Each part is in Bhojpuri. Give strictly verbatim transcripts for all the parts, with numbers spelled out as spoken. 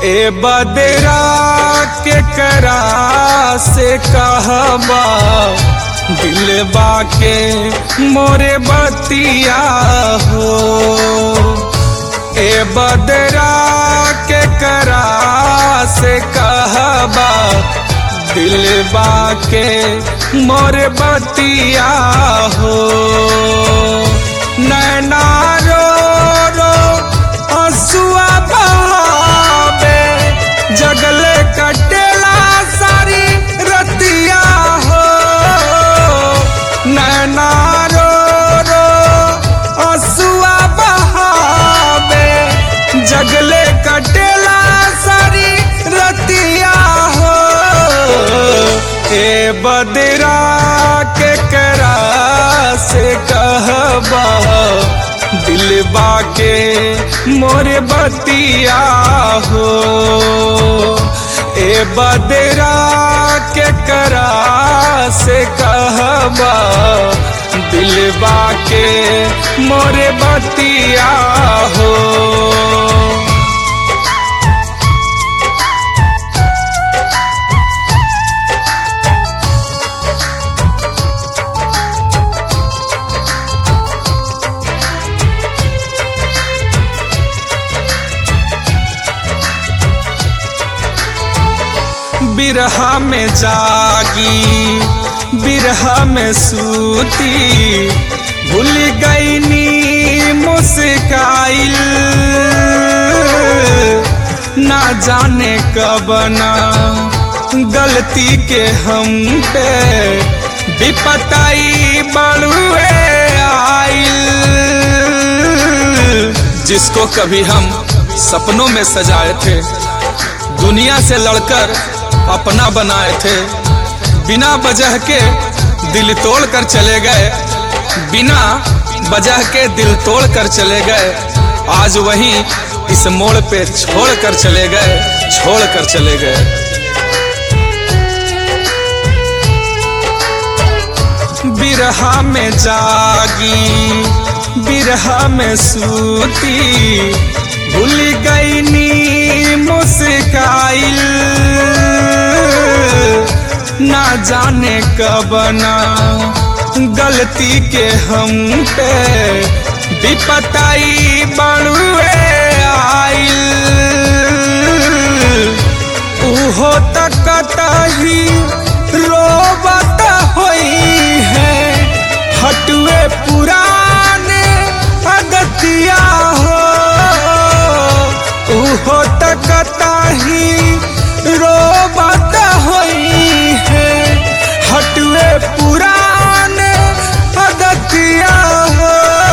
ए बदरा के करा से कहबा दिलबा के मोरे बतिया हो। ए बदरा के करा से कहबा दिलबा के मोरे बतिया हो। नैना रो रो हंसुआ बहावे जगले कटेला सारी रतिया हो। नैना रो रो हंसुआ बहावे जगले कटेला सारी रतिया हो। ए बदरा के करा से कहबा दिलबा के मोरे बतिया हो। ए बदरा के करा से कहबा दिलबा के मोरे बतिया हो। बिरहा में जागी बिरहा में सूती भूल गईनी मुस्काइल। ना जाने कब ना गलती के हम पे विपताई बड़ुए आइल। जिसको कभी हम सपनों में सजाए थे दुनिया से लड़कर अपना बनाए थे, बिना वजह के दिल तोड़ कर चले गए। बिना वजह के दिल तोड़ कर चले गए। आज वही इस मोड़ पे छोड़ कर चले गए छोड़ कर चले गए। बिरहा में जागी बिरहा में सूती भूल गईनी मुस्काइल। ना जाने कब ना गलती के हम पे विपताई बड़ुए आइल। उहो तक ही रोबत होई है हटुए पुराने अगतिया हो। उहो तक ही रोबत होई है हटुए पुराने अगतिया हो।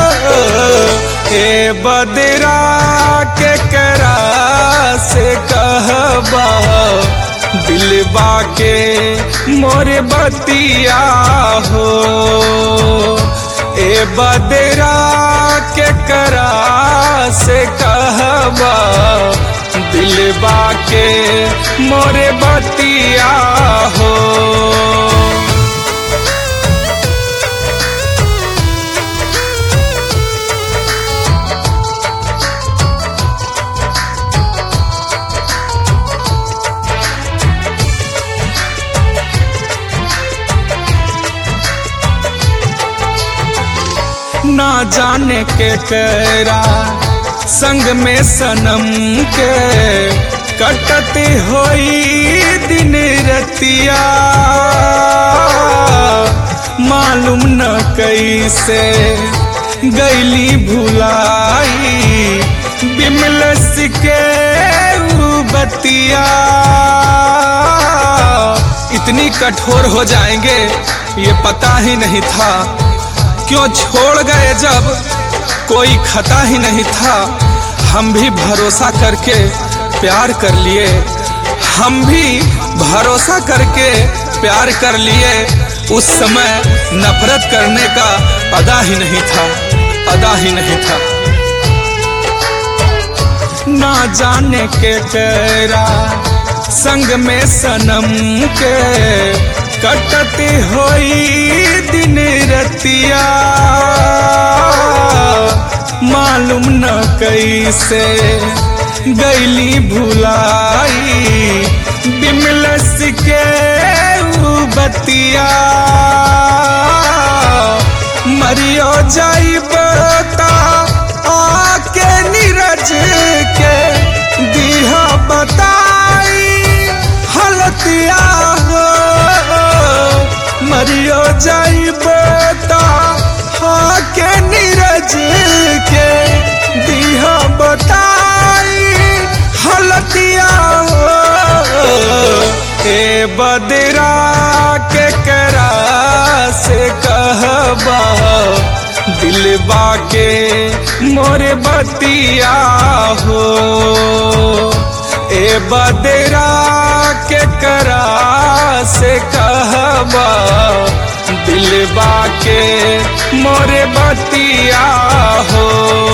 ए बदरा के करा से कहबा दिलबा के मोरे बतिया हो। ए बदरा के करा से कहबा दिलबा के मोरे बतिया हो। ना जाने के करा संग में सनम के कटती होई दिन रतिया। मालूम न कैसे गईली भुलाई बिमलस के बतिया। इतनी कठोर हो जाएंगे ये पता ही नहीं था। क्यों छोड़ गए जब कोई खता ही नहीं था। हम भी भरोसा करके प्यार कर लिए हम भी भरोसा करके प्यार कर लिए। उस समय नफरत करने का अदा ही नहीं था अदा ही नहीं था। ना जाने के तेरा संग में सनम के कटती होई दिन रतिया। मालूम न कैसे गैली भुलाई बिमलस के बतिया मरियो जाइबता आके नीरज के दिहा बताई हलतिया हो मरियो जाइबता आके नीरज के दिहा बताई हलतिया हो ए बदरा के करा से कहबा दिलबा के मोरे बतिया हो ए बदरा के करा से कहबा दिलबा के मोरे बतिया हो।